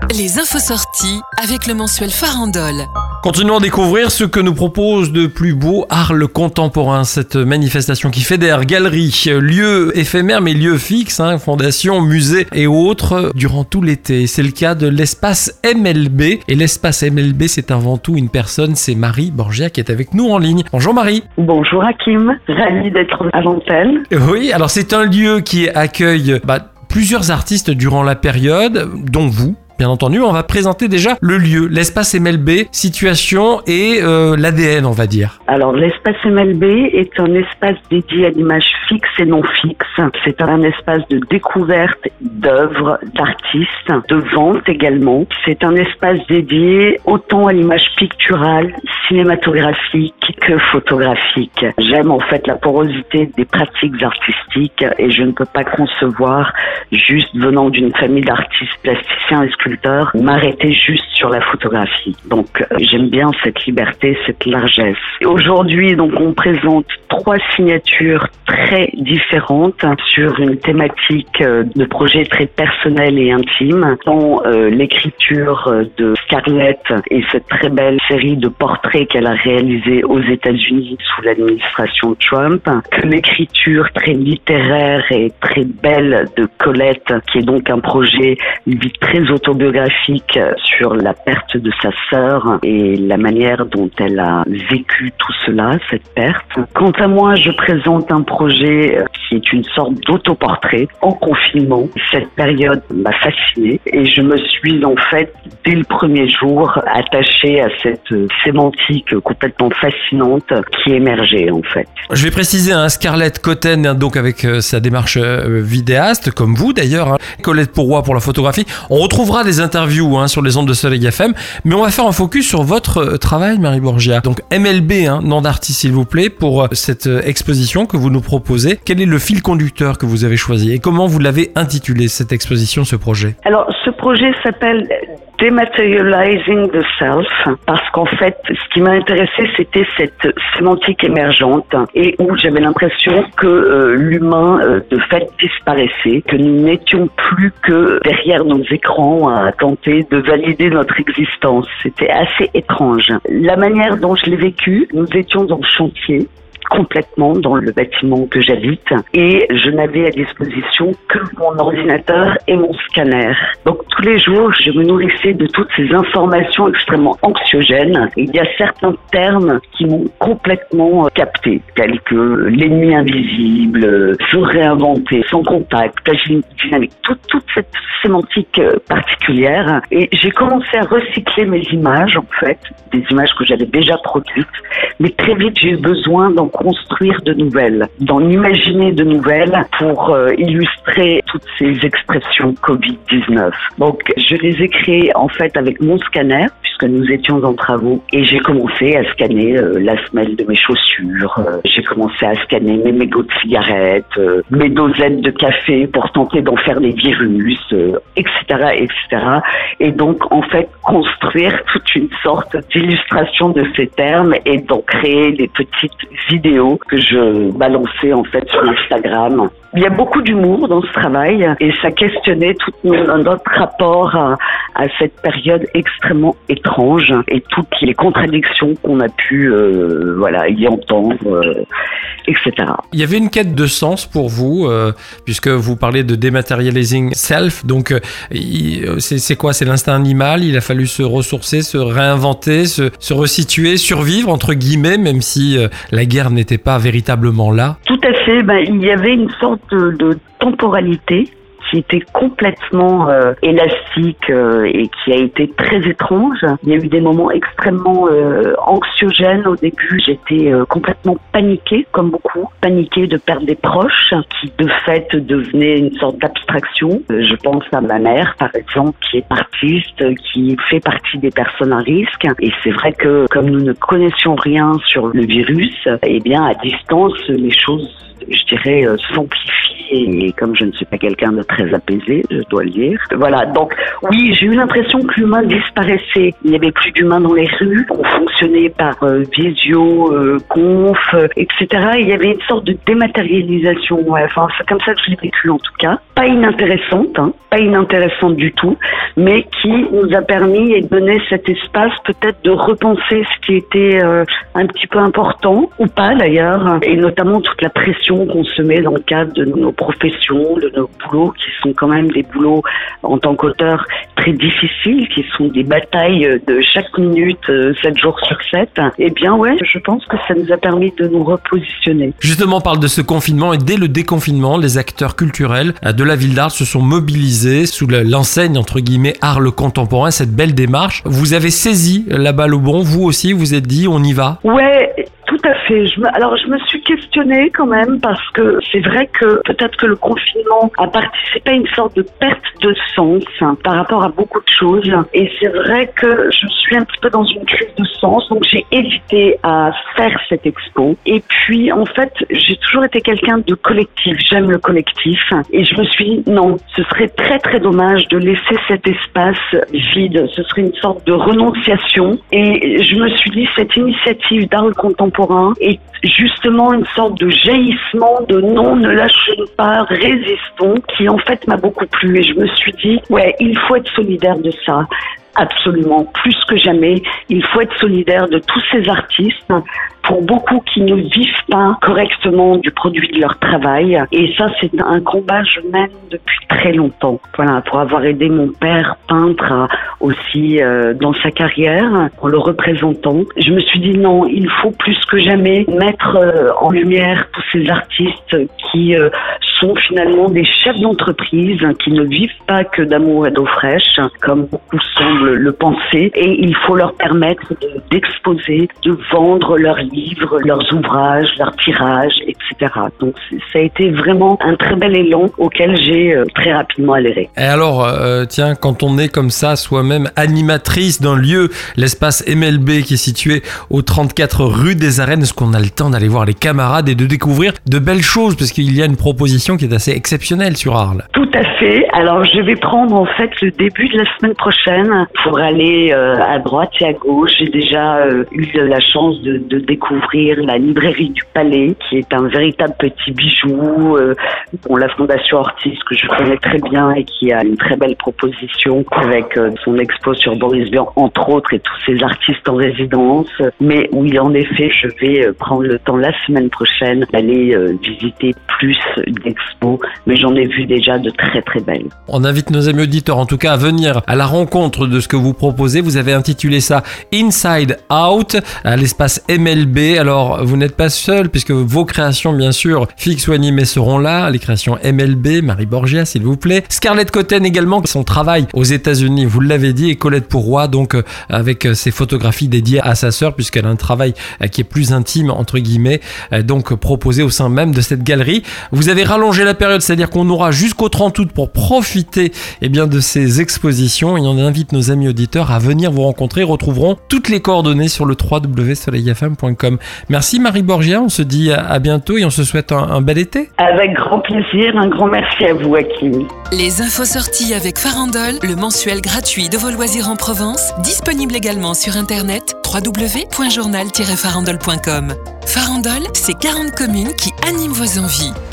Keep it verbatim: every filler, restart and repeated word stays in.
Les infos sorties avec le mensuel Farandole. Continuons à découvrir ce que nous propose de plus beau Arles contemporain, cette manifestation qui fédère galeries, lieux éphémères mais lieux fixes, hein, fondations, musées et autres durant tout l'été. C'est le cas de l'espace M L B. Et l'espace M L B, c'est avant tout une personne, c'est Marie Borgia qui est avec nous en ligne. Bonjour Marie. Bonjour Hakim, ravie d'être à l'antenne. Oui, alors c'est un lieu qui accueille bah, plusieurs artistes durant la période, dont vous. Bien entendu, on va présenter déjà le lieu, l'espace M L B, situation et euh, l'A D N, on va dire. Alors, l'espace M L B est un espace dédié à l'image fixe et non fixe. C'est un espace de découverte d'œuvres, d'artistes, de vente également. C'est un espace dédié autant à l'image picturale, cinématographique que photographique. J'aime en fait la porosité des pratiques artistiques et je ne peux pas concevoir, juste venant d'une famille d'artistes plasticiens et sculpteurs, m'arrêter juste sur la photographie. Donc euh, j'aime bien cette liberté, cette largesse. Et aujourd'hui, donc on présente trois signatures très différentes sur une thématique euh, de projet très personnel et intime, dont euh, l'écriture de Scarlett et cette très belle série de portraits qu'elle a réalisés aux États-Unis sous l'administration Trump, que l'écriture très littéraire et très belle de Colette, qui est donc un projet très autobiographique sur la perte de sa sœur et la manière dont elle a vécu tout cela, cette perte. Quant à moi, je présente un projet qui est une sorte d'autoportrait en confinement. Cette période m'a fascinée et je me suis en fait, dès le premier jour, attachée à cette sémantique complètement fascinante qui émergeait en fait. Je vais préciser, hein, Scarlett Cotten, donc avec euh, sa démarche euh, vidéaste, comme vous d'ailleurs, hein, Colette Pourroy pour la photographie. On retrouvera des interviews hein, sur les ondes de Soleil F M, mais on va faire un focus sur votre euh, travail, Marie Borgia. Donc M L B, hein, nom d'artiste s'il vous plaît, pour euh, cette euh, exposition que vous nous proposez. Quel est le fil conducteur que vous avez choisi et comment vous l'avez intitulé, cette exposition, ce projet? Alors, ce projet s'appelle Dematerializing the Self, parce qu'en fait, ce qui m'a intéressé, c'était cette sémantique émergente et où j'avais l'impression que euh, l'humain, euh, de fait, disparaissait, que nous n'étions plus que derrière nos écrans à tenter de valider notre existence. C'était assez étrange. La manière dont je l'ai vécu, nous étions en chantier, complètement dans le bâtiment que j'habite et je n'avais à disposition que mon ordinateur et mon scanner. Donc tous les jours, je me nourrissais de toutes ces informations extrêmement anxiogènes et il y a certains termes qui m'ont complètement capté, tels que l'ennemi invisible, se réinventer, sans contact, page dynamique, toute, toute cette sémantique particulière et j'ai commencé à recycler mes images en fait, des images que j'avais déjà produites, mais très vite j'ai eu besoin d'en construire de nouvelles, d'en imaginer de nouvelles pour euh, illustrer toutes ces expressions covid dix-neuf. Donc, je les ai créées en fait avec mon scanner, puisque nous étions en travaux, et j'ai commencé à scanner euh, la semelle de mes chaussures, euh, j'ai commencé à scanner mes mégots de cigarettes, euh, mes dosettes de café pour tenter d'en faire des virus, euh, et cetera, et cetera. Et donc, en fait, construire toute une sorte d'illustration de ces termes et d'en créer des petites vidéos que je balançais en fait sur Instagram. Il y a beaucoup d'humour dans ce travail et ça questionnait tout notre rapport à, à cette période extrêmement étrange et toutes les contradictions qu'on a pu euh, voilà, y entendre, euh, et cetera. Il y avait une quête de sens pour vous, euh, puisque vous parlez de Dematerializing Self, donc euh, c'est, c'est quoi? C'est l'instinct animal, il a fallu se ressourcer, se réinventer, se, se resituer, survivre entre guillemets, même si euh, la guerre n'était pas véritablement là. Tout à fait, ben, il y avait une sorte de, de temporalité qui était complètement euh, élastique euh, et qui a été très étrange. Il y a eu des moments extrêmement euh, anxiogènes au début. J'étais euh, complètement paniquée, comme beaucoup, paniquée de perdre des proches, qui de fait devenaient une sorte d'abstraction. Euh, je pense à ma mère, par exemple, qui est artiste, qui fait partie des personnes à risque. Et c'est vrai que comme nous ne connaissions rien sur le virus, eh bien à distance, les choses, je dirais, euh, s'amplifient. et, et comme je ne suis pas quelqu'un de très apaisé, je dois le dire. Voilà, donc oui, j'ai eu l'impression que l'humain disparaissait. Il n'y avait plus d'humains dans les rues, on fonctionnait par euh, visio, euh, conf, euh, et cetera. Il y avait une sorte de dématérialisation, ouais. Enfin, c'est comme ça que je l'ai vécu en tout cas. Pas inintéressante, hein, pas inintéressante du tout, mais qui nous a permis et donné cet espace peut-être de repenser ce qui était euh, un petit peu important, ou pas d'ailleurs, et notamment toute la pression qu'on se met dans le cadre de nos professions, de nos boulots, qui sont quand même des boulots en tant qu'auteur très difficiles, qui sont des batailles de chaque minute, euh, sept jours sur sept. Eh bien ouais, je pense que ça nous a permis de nous repositionner. Justement, on parle de ce confinement et dès le déconfinement, les acteurs culturels de la ville d'Arles se sont mobilisés sous l'enseigne entre guillemets Arles contemporain, cette belle démarche. Vous avez saisi la balle au bon, vous aussi, vous êtes dit on y va? Ouais. Tout à fait. Je me, alors, je me suis questionnée quand même parce que c'est vrai que peut-être que le confinement a participé à une sorte de perte de sens hein, par rapport à beaucoup de choses. Et c'est vrai que je suis un petit peu dans une crise de sens, donc j'ai hésité à faire cette expo. Et puis, en fait, j'ai toujours été quelqu'un de collectif. J'aime le collectif. Et je me suis dit, non, ce serait très très dommage de laisser cet espace vide. Ce serait une sorte de renonciation. Et je me suis dit, cette initiative d'Arles contemporain est justement une sorte de jaillissement de non, ne lâchons pas, résistons, qui en fait m'a beaucoup plu. Et je me suis dit, ouais, il faut être solidaire de ça. Absolument, plus que jamais, il faut être solidaire de tous ces artistes, pour beaucoup qui ne vivent pas correctement du produit de leur travail. Et ça, c'est un combat que je mène depuis très longtemps. Voilà, pour avoir aidé mon père, peintre, aussi euh, dans sa carrière, en le représentant. Je me suis dit non, il faut plus que jamais mettre euh, en lumière tous ces artistes qui euh, sont finalement des chefs d'entreprise, qui ne vivent pas que d'amour et d'eau fraîche, comme beaucoup semblent le penser. Et il faut leur permettre de, d'exposer, de vendre leurs livres, leurs ouvrages, leurs tirages, et cetera. Donc ça a été vraiment un très bel élan auquel j'ai euh, très rapidement adhéré. Et alors, euh, tiens, quand on est comme ça, soi-même animatrice d'un lieu, l'espace M L B qui est situé au trente-quatre rue des Arènes, est-ce qu'on a le temps d'aller voir les camarades et de découvrir de belles choses, parce qu'il y a une proposition qui est assez exceptionnelle sur Arles? Tout à fait. Alors je vais prendre en fait le début de la semaine prochaine pour aller euh, à droite et à gauche. J'ai déjà euh, eu la chance de, de découvrir la librairie du Palais, qui est un véritable petit bijou. Euh, bon, la Fondation Ortiz, que je connais très bien et qui a une très belle proposition avec euh, son expo sur Boris Vian, entre autres, et tous ces artistes en résidence. Mais oui, en effet, je vais euh, prendre le temps la semaine prochaine d'aller euh, visiter plus d'expos, mais j'en ai vu déjà de très très belles. On invite nos amis auditeurs en tout cas à venir à la rencontre de ce que vous proposez. Vous avez intitulé ça Inside Out à l'espace M L B. Alors vous n'êtes pas seul puisque vos créations bien sûr fixes ou animées seront là. Les créations M L B, Marie Borgia s'il vous plaît. Scarlett Cotten également, son travail aux États-Unis, vous l'avez dit, et Colette Pourroy donc euh, avec euh, ses photographies dédiées à sa sœur puisqu'elle a un travail euh, qui est plus intime entre guillemets, euh, donc proposé au sein même de cette galerie. Vous avez rallongé la période, c'est-à-dire qu'on aura jusqu'au trente août pour profiter eh bien, de ces expositions, et on invite nos amis auditeurs à venir vous rencontrer. Retrouveront toutes les coordonnées sur le w w w point soleil f m point com. Merci Marie Borgia, on se dit à bientôt et on se souhaite un, un bel été. Avec grand plaisir, un grand merci à vous Hakim. Les infos sorties avec Farandole, le mensuel gratuit de vos loisirs en Provence, disponible également sur internet w w w point journal tiret farandole point com. Farandole, c'est quarante communes qui animent vos envies.